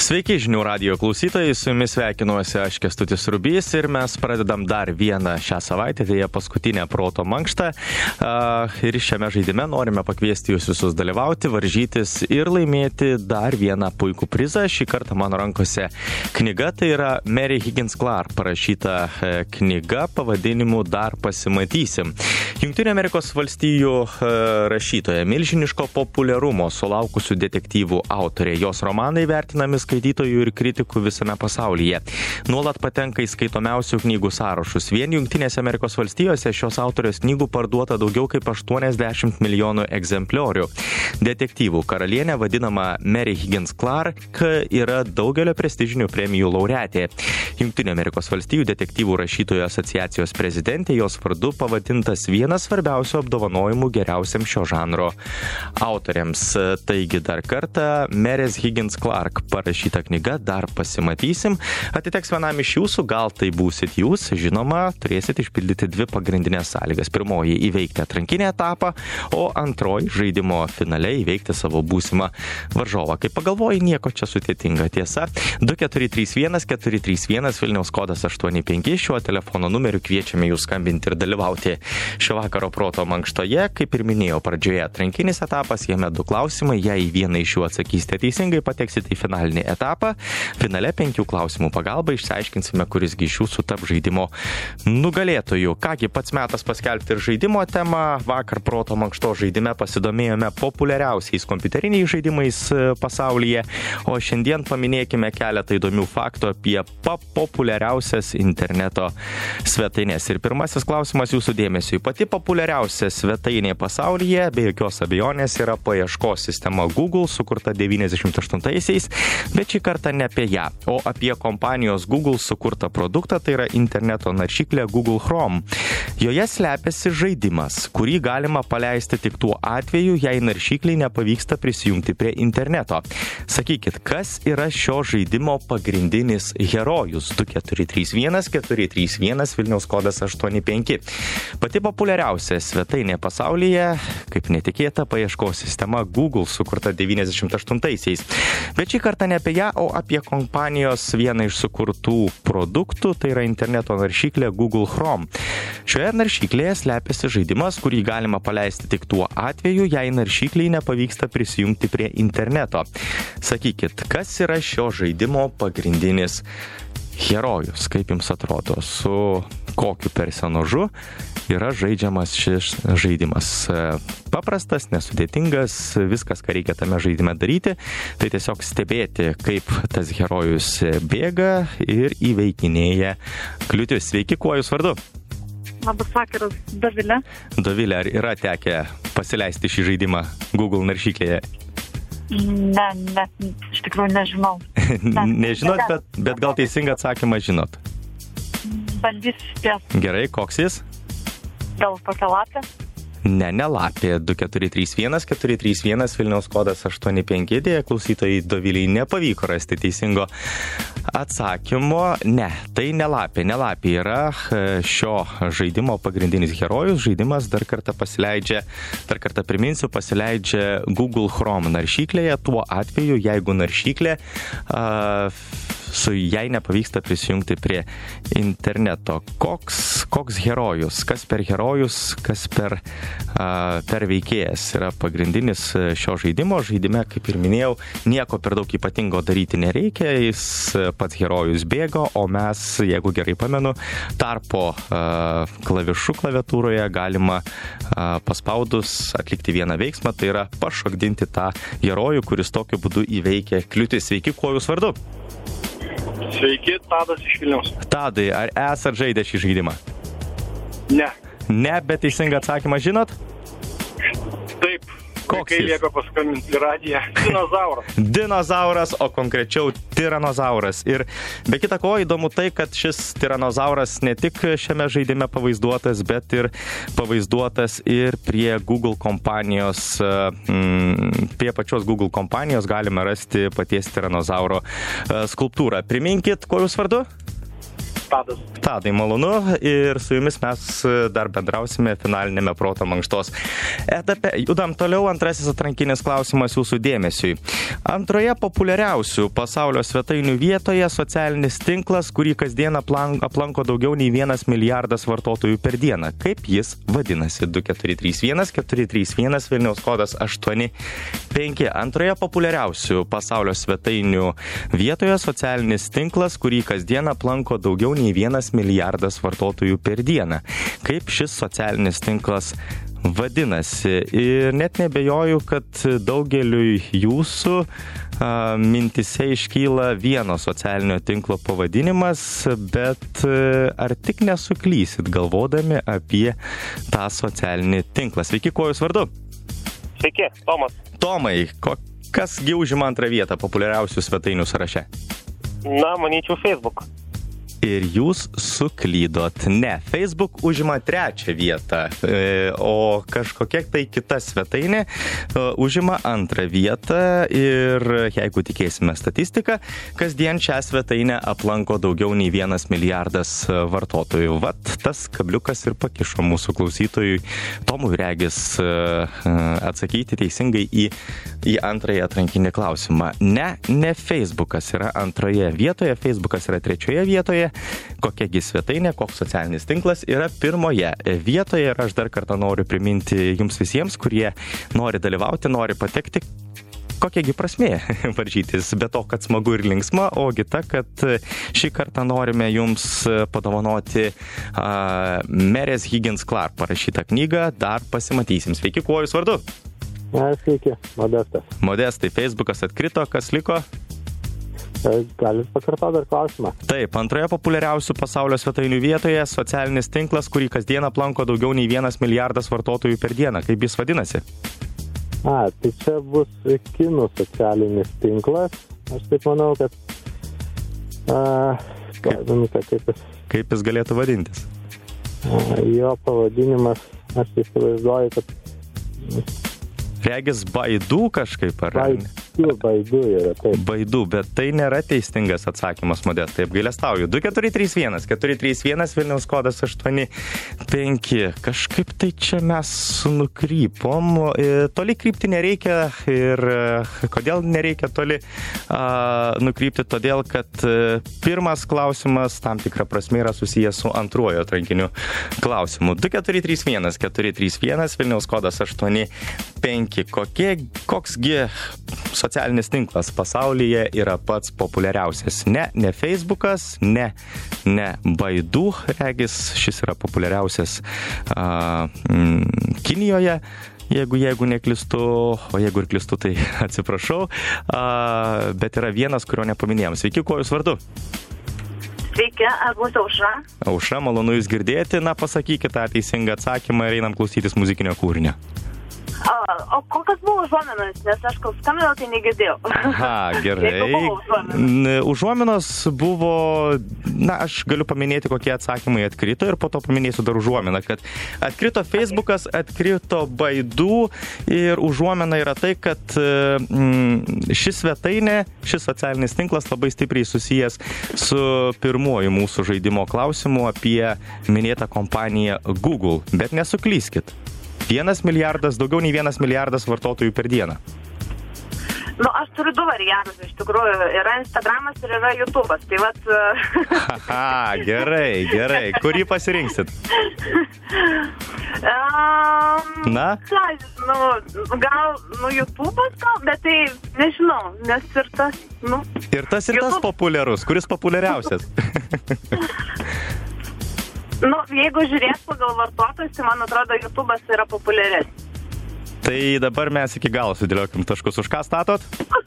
Sveiki žinių radijo klausytojai, su jumis sveikinuosi aš Kęstutis Rubys ir mes pradedam dar vieną šią savaitę, tai paskutinę proto mankštą. Ir šiame žaidime norime pakviesti jūs visus dalyvauti, varžytis ir laimėti dar vieną puikų prizą. Šį kartą mano rankose knyga, tai yra Mary Higgins Clark parašyta knyga pavadinimu Dar pasimatysim. Jungtinių Amerikos valstijų rašytoja, milžiniško populiarumo sulaukusių detektyvų autorė. Jos romanai vertinami skaitytojų ir kritikų visame pasaulyje. Nuolat patenka į skaitomiausių knygų sąrašus. Vien Jungtinėse Amerikos valstijose šios autorės knygų parduota daugiau kaip 80 milijonų egzempliorių. Detektyvų karalienė, vadinama Mary Higgins Clark, yra daugelio prestižinių premijų laureatė. Jungtinių Amerikos valstijų detektyvų rašytojų asociacijos prezidentė, jos vardu pavadintas vienas svarbiausių apdovanojimų geriausiam šio žanro autoriams. Taigi dar kartą Mary Higgins Clark parašyta knyga Dar pasimatysim. Atiteks vienam iš jūsų, gal tai būsit jūs, žinoma, turėsit išpildyti dvi pagrindinės sąlygas. Pirmoji – įveikti atrankinį etapą, o antroji – žaidimo finale įveikti savo būsimą varžovą. Kai pagalvoji, nieko čia sudėtinga, tiesa. 2431 Vilniaus kodas 85, šiuo telefono numeriu kviečiame jūs skambinti ir dalyvauti šio vakaro proto mankštoje. Kaip ir minėjau pradžioje, atrankinis etapas, jame 2 klausimai, jei vieną iš jų atsakysite teisingai, pateksite į finalinį etapą. Finale 5 klausimų pagalba išsiaiškinsime, kurisgi iš jūsų tarp žaidimo nugalėtojų. Kągi, pats metas paskelbti ir žaidimo temą. Vakar proto mankšto žaidime pasidomėjome populiariausiais kompiuteriniais žaidimais pasaulyje, o šiandien paminėkime keletą įdomių faktų apie populiariausias interneto svetainės. Ir pirmasis klausimas jūsų dėmesiui. Pati populiariausia svetainė pasaulyje, be jokios abejonės, yra paieškos sistema Google, sukurta 98-aisiais, bet šį kartą ne apie ją, o apie kompanijos Google sukurtą produktą, tai yra interneto naršyklė Google Chrome. Joje slepiasi žaidimas, kurį galima paleisti tik tuo atveju, jei naršykliai nepavyksta prisijungti prie interneto. Sakykit, kas yra šio žaidimo pagrindinis herojus? 2431 Vilniaus kodas 85. Pati populiariausia svetainė pasaulyje, kaip netikėta, paieškos sistema Google, sukurta 98-aisiais. Bet šį kartą ne apie ją, o apie kompanijos vieną iš sukurtų produktų, tai yra interneto naršyklė Google Chrome. Šioje naršyklėje slepiasi žaidimas, kurį galima paleisti tik tuo atveju, jei naršykliai nepavyksta prisijungti prie interneto. Sakykit, kas yra šio žaidimo pagrindinis herojus? Kaip jums atrodo, su kokiu personažu yra žaidžiamas šis žaidimas? Paprastas, nesudėtingas, viskas, ką reikia tame žaidime daryti, tai tiesiog stebėti, kaip tas herojus bėga ir įveikinėja kliūtis. Sveiki, kuo jūs vardu? Labas vakaras, Dovilė. Dovilė, ar yra tekę pasileisti šį žaidimą Google naršyklėje? Ne, iš tikrųjų nežinau. Nežinot, bet gal teisingą atsakymą žinot? Bandysiu spėti. Gerai, koks jis? Gal kokia lapė? Ne lapė. 2431 Vilniaus kodas 85. Dėja, klausytojai Doviliai nepavyko rasti teisingo atsakymo. Ne, tai ne lapė. Ne lapė yra šio žaidimo pagrindinis herojus. Žaidimas dar kartą priminsiu, pasileidžia Google Chrome naršyklėje tuo atveju, jeigu naršyklė jai nepavyksta prisijungti prie interneto. Koks herojus? Kas per herojus, kas per veikėjas yra pagrindinis šio žaidimo? Žaidime, kaip ir minėjau, nieko per daug ypatingo daryti nereikia. Jis pats herojus bėgo, o mes, jeigu gerai pamenu, tarpo klavišų klaviatūroje galima paspaudus atlikti vieną veiksmą, tai yra pašokdinti tą herojų, kuris tokiu būdu įveikia kliūtis. Sveiki, kuo jūs vardu? Sveiki, Tadas iš Vilniaus. Tadai, ar esat žaidę šį žaidimą? Ne. Ne, bet teisingą atsakymą žinot? Taip. Koks kai jis? lieka paskambinti į radiją. Dinozauras. Dinozauras, o konkrečiau tiranozauras. Ir be kita ko įdomu tai, kad šis tiranozauras ne tik šiame žaidime pavaizduotas, bet ir pavaizduotas ir prie Google kompanijos, prie pačios Google kompanijos galime rasti paties tiranozauro skulptūrą. Priminkit, kuo jūs vardu? Tadas. Tadai, malonu ir su jumis mes dar bendrausime finalinėme proto mankštos etape. Judam toliau, antrasis atrankinis klausimas jūsų dėmesiui. Antroje populiariausių pasaulio svetainių vietoje socialinis tinklas, kurį kasdien aplanko daugiau nei 1 milijardas vartotojų per dieną. Kaip jis vadinasi? 2431 431 Vilniaus kodas 85. Antroje populiariausių pasaulio svetainių vietoje socialinis tinklas, kurį kasdien aplanko daugiau nei 1 milijardas vartotojų per dieną. Kaip šis socialinis tinklas vadinasi? Ir net nebejoju, kad daugeliui jūsų mintise iškyla vieno socialinio tinklo pavadinimas, bet ar tik nesuklysit galvodami apie tą socialinį tinklą? Sveiki, kuo jūs vardu? Sveiki, Tomas. Tomai, kasgi užima antrą vietą populiariausių svetainių sąraše? Na, manyčiau, Facebook. Ir jūs suklydot. Ne, Facebook užima 3 vietą, o kažkokia tai kita svetainė užima 2 vietą ir jeigu tikėsime statistiką, kasdien šią svetainę aplanko daugiau nei 1 milijardas vartotojų. Vat tas kabliukas ir pakišo mūsų klausytojui Tomui regis atsakyti teisingai į antrąją atrankinį klausimą. Ne Facebookas yra 2 vietoje, Facebookas yra 3 vietoje. Kokiagi svetainė, koks socialinis tinklas yra 1 vietoje ir aš dar kartą noriu priminti jums visiems, kurie nori dalyvauti, nori patekti, kokiagi prasmė varžytis, be to, kad smagu ir linksma, ogi ta, kad šį kartą norime jums padovanoti Merės Higgins Clark parašytą knygą, dar pasimatysim. Sveiki, kuo jūs vardu? Sveiki, Modestas. Modestai, Facebookas atkrito, kas liko? Galit pakartoti dar klausimą. Taip, antroje populiariausių pasaulio svetainių vietoje socialinis tinklas, kurį kasdien aplanko daugiau nei 1 milijardas vartotojų per dieną. Kaip jis vadinasi? Tai čia bus kinų socialinis tinklas. Aš taip manau, kad... Kaip jis galėtų vadintis? Jo pavadinimas, aš įsivaizduoju, kad... Regis Baidu kažkaip, ar? Baidu yra, taip. Baidu, bet tai nėra teisingas atsakymas, Modestai, apgailestauju. 2431 431 Vilniaus kodas 85. Kažkaip tai čia mes nukrypom. Toli krypti nereikia ir kodėl nereikia toli nukrypti? Todėl, kad pirmas klausimas tam tikrą prasme yra susijęs su antruoju atrankiniu klausimu. 2431 431 Vilniaus kodas 85. Koksgi socialinis tinklas pasaulyje yra pats populiariausias? Ne Facebookas, ne Baidu, regis šis yra populiariausias Kinijoje, jeigu neklystu, o jeigu ir klystu, tai atsiprašau, bet yra vienas, kurio nepaminėjom. Sveiki, kuo jūs vardu? Sveiki, aš būsiu Aušra. Aušra, malonu jūs girdėti. Na, pasakykite tą teisingą atsakymą ir einam klausytis muzikinio kūrinio. O kokios buvo užuominos, nes aš kol skambinau, tai negirdėjau. Aha, gerai. Užuominos buvo, na, aš galiu paminėti, kokie atsakymai atkrito ir po to paminėsiu dar užuominą, kad atkrito Facebookas, atkrito Baidu ir užuomina yra tai, kad ši svetainė, šis socialinis tinklas labai stipriai susijęs su pirmuoju mūsų žaidimo klausimu apie minėtą kompaniją Google, bet nesuklyskit. 1 milijardas, daugiau nei 1 milijardas vartotojų per dieną. Aš turiu 2 variantus, iš tikrųjų. Yra Instagramas ir yra YouTube'as. Tai vat... Aha, gerai. Kurį pasirinksit? Na? Gal, YouTube'as gal, bet tai nežinau, nes ir tas, Ir tas populiarus. Kuris populiariausias? Jeigu žiūrės pagal vartotojus, tai man atrodo, YouTube'as yra populiaresnis. Tai dabar mes iki galo sudėliokim taškus. Už ką statot?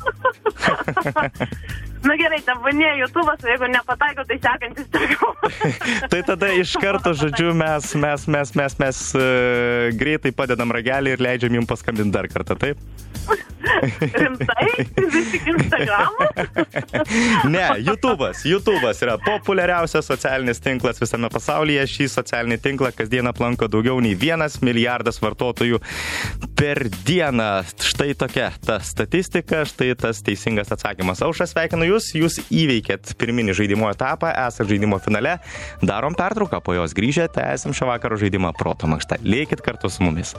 Gerai, tebūnė YouTube'as, o jeigu nepataiko, tai sekantis turiu. Tai tada iš karto, žodžiu, mes greitai padedam ragelį ir leidžiam jums paskambinti dar kartą, taip? Rimtai? Vis tik Instagramas? Ne, YouTube'as yra populiariausias socialinis tinklas visame pasaulyje. Šį socialinį tinklą kasdien aplanko daugiau nei 1 milijardas vartotojų per dieną. Štai tokia ta statistika, štai tas teisingas atsakymas. Aušra, sveikinu jūs įveikėt pirminį žaidimo etapą, esat žaidimo finale. Darom pertrauką, po jos grįžę, tęsim šio vakaro žaidimą Proto mankšta. Likit kartu su mumis.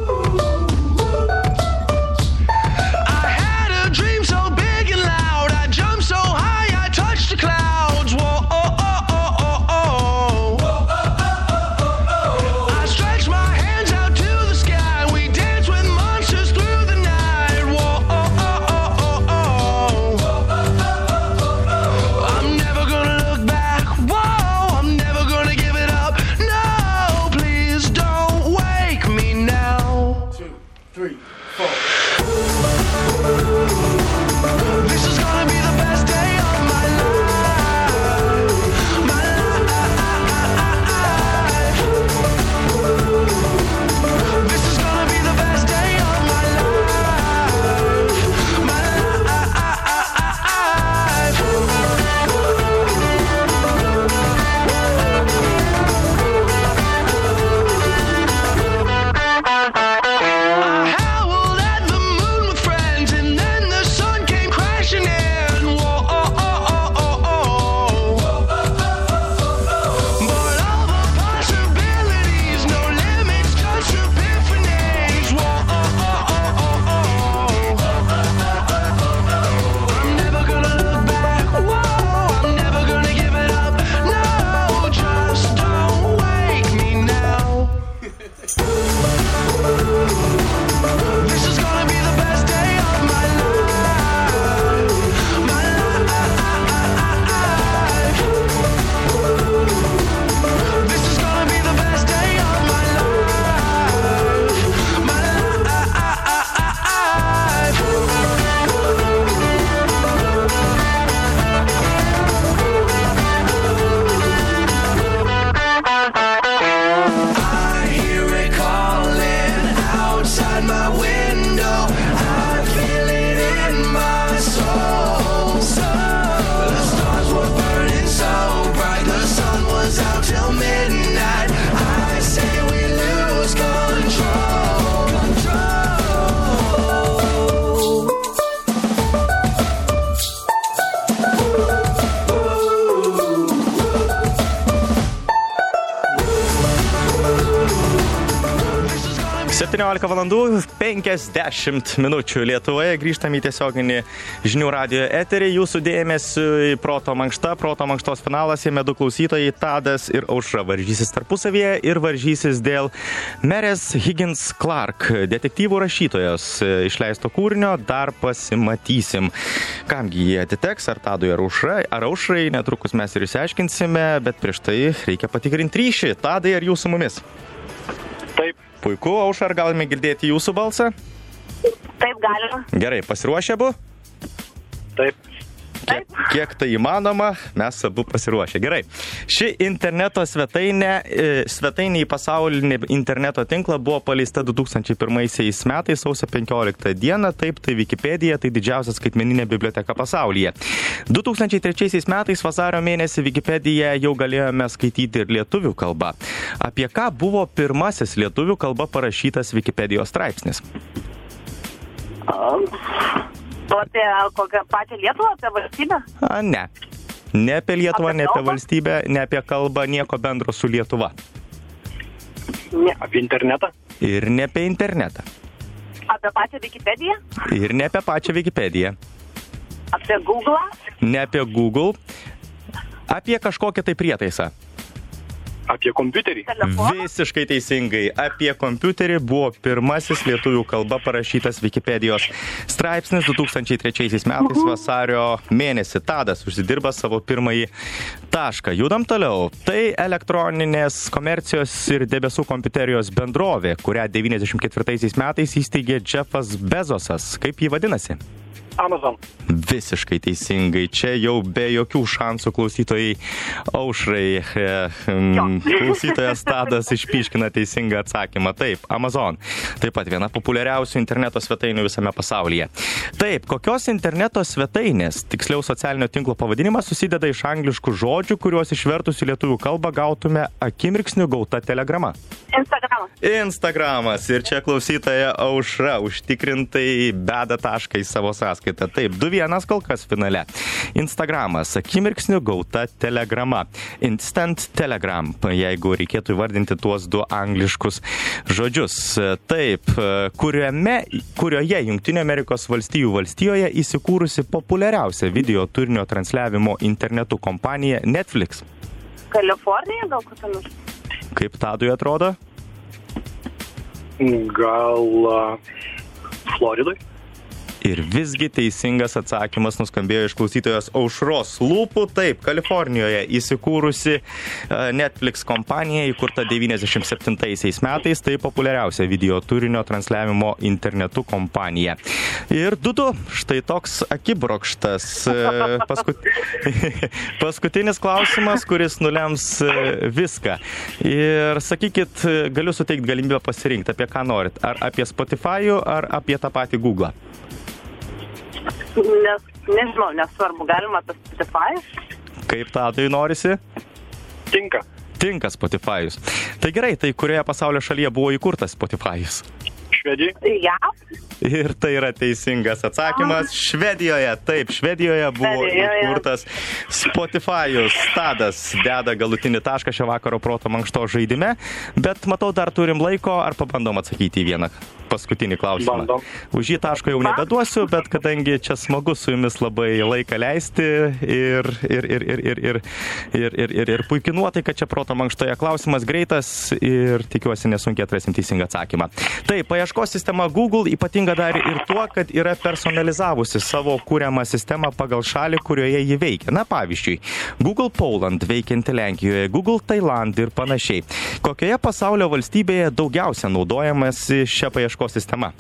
Valandų 50 minučių Lietuvoje. Grįžtam į tiesioginį žinių radijo eterį. Jūsų dėmesį į Proto mankšta. Proto mankštos finalas, jame 2 klausytojai, Tadas ir Aušra, varžysis tarpusavyje ir varžysis dėl Merės Higgins Clark, detektyvų rašytojos išleisto kūrinio. Dar pasimatysim, kamgi jie atiteks, ar Tadui, ar Aušrai. Netrukus mes ir išsiaiškinsime, bet prieš tai reikia patikrinti ryšį. Tadai, ar jūs su mumis? Taip. Puiku, Aušra, ar galime girdėti jūsų balsą? Taip, galima. Gerai, pasiruošę abu? Taip. Kiek tai įmanoma, mes abu pasiruošę. Gerai. Ši interneto svetainė į pasaulinį interneto tinklą buvo paleista 2001 metais, sausio 15 dieną. Taip, tai Wikipedija, tai didžiausia skaitmeninė biblioteka pasaulyje. 2003 metais vasario mėnesį Wikipediją jau galėjome skaityti ir lietuvių kalba. Apie ką buvo pirmasis lietuvių kalba parašytas Wikipedijos straipsnis? Apie kokią pačią Lietuvą, apie valstybę? Ne. Ne apie Lietuvą, ne apie valstybę, ne apie kalbą, nieko bendro su Lietuva. Ne. Apie internetą? Ir ne apie internetą. Apie pačią Wikipediją? Ir ne apie pačią Wikipediją. Apie Google? Ne apie Google. Apie kažkokią tai prietaisą. Apie kompiuterį? Telefoną? Visiškai teisingai. Apie kompiuterį buvo pirmasis lietuvių kalba parašytas Wikipedijos straipsnis 2003 metais vasario mėnesį. Tadas užsidirba savo pirmąjį tašką. Judam toliau. Tai elektroninės komercijos ir debesų kompiuterijos bendrovė, kurią 94 metais įsteigė Jeffas Bezosas. Kaip jį vadinasi? Amazon. Visiškai teisingai. Čia jau be jokių šansų klausytojai Aušrai. Klausytojas Tadas išpiškina teisingą atsakymą. Taip, Amazon. Taip pat viena populiariausių interneto svetainių visame pasaulyje. Taip, kokios interneto svetainės, tiksliau socialinio tinklo pavadinimas, susideda iš angliškų žodžių, kuriuos išvertus į lietuvių kalbą gautume akimirksniu gauta telegrama? Instagramas. Ir čia klausytoja Aušra užtikrintai beda tašką į savo sąskaitą. Taip, 2-1 kol kas finale. Instagramas, akimirksniu gauta telegrama. Instant telegram, jeigu reikėtų įvardinti tuos du angliškus žodžius. Taip, kurioje Jungtinių Amerikos valstijų valstijoje įsikūrusi populiariausia video turinio transliavimo internetu kompanija Netflix? Kalifornija gal kokia nors? Kaip Tadui atrodo? Gal Floridoj? Ir visgi teisingas atsakymas nuskambėjo iš klausytojos Aušros lūpų. Taip, Kalifornijoje įsikūrusi Netflix kompanija, įkurta 97 metais, tai populiariausia video turinio transliavimo internetu kompanija. Ir 2-2, štai toks akibrokštas. Paskutinis klausimas, kuris nulems viską. Ir sakykit, galiu suteikti galimybę pasirinkti, apie ką norit. Ar apie Spotify'ų, ar apie tą patį Google'ą? Nežinau, nesvarbu, galima apie Spotify. Kaip Tadui norisi? Tinka Spotify'us. Tai gerai, tai kurioje pasaulio šalyje buvo įkurtas Spotify'us? Švedijai? JAV. Ir tai yra teisingas atsakymas. Švedijoje, taip, Švedijoje buvo įkurtas Spotify'us. Tadas deda galutinį tašką šio vakaro proto mankšto žaidime, bet matau, dar turim laiko, ar pabandom atsakyti į vieną paskutinį klausimą. Bandom. Už jį taško jau nebeduosiu, bet kadangi čia smagu su jumis labai laiką leisti ir puikiai nuotaika čia proto mankštoje. Klausimas greitas ir tikiuosi nesunkiai atrasim teisingą atsakymą. Taip, paieškos sistema Google ypatinga dar ir tuo, kad yra personalizavusi savo kūriamą sistemą pagal šalį, kurioje ji veikia. Na, pavyzdžiui, Google Poland veikianti Lenkijoje, Google Thailand ir panašiai. Kokioje pasaulio valstybėje daugiausia naudojamasi šią paieškos sistema?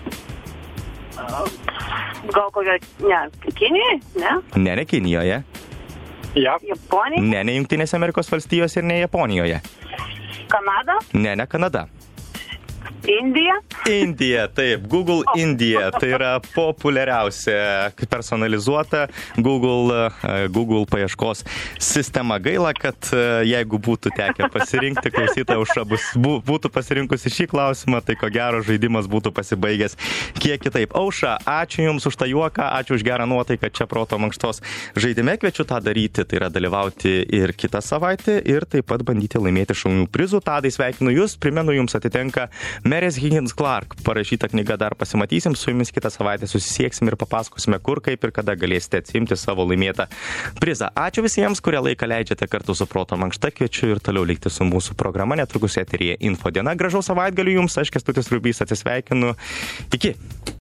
Gal kokia, Kinijai, ne? Ne Kinijoje. JAV? Japonija? Ne Jungtinėse Amerikos valstijose ir ne Japonijoje. Kanada? Ne Kanada. Indija? Indija, taip, Google Indija, tai yra populiariausia personalizuota Google paieškos sistema. Gaila, kad jeigu būtų tekę pasirinkti, klausytoja Aušra būtų pasirinkusi šį klausimą, tai ko gero žaidimas būtų pasibaigęs kiek kitaip. Aušra, ačiū Jums už tą juoką, ačiū už gerą nuotaiką čia proto mankštos žaidime. Kviečiu tą daryti, tai yra dalyvauti ir kitą savaitę ir taip pat bandyti laimėti šaunių prizų. Tadai, sveikinu Jūs, primenu, Jums atitenka Merės Higgins Clark parašyta knyga. Dar pasimatysim, su Jumis kitą savaitę susisieksim ir papasakosime, kur, kaip ir kada galėsite atsiimti savo laimėtą prizą. Ačiū visiems, kurie laiką leidžiate kartu su proto mankšta. Kviečiu ir toliau likti su mūsų programa. Netrukus eteryje Info diena. Gražaus savaitgalių Jums, aš Kęstutis Rubys atsisveikinu. Iki.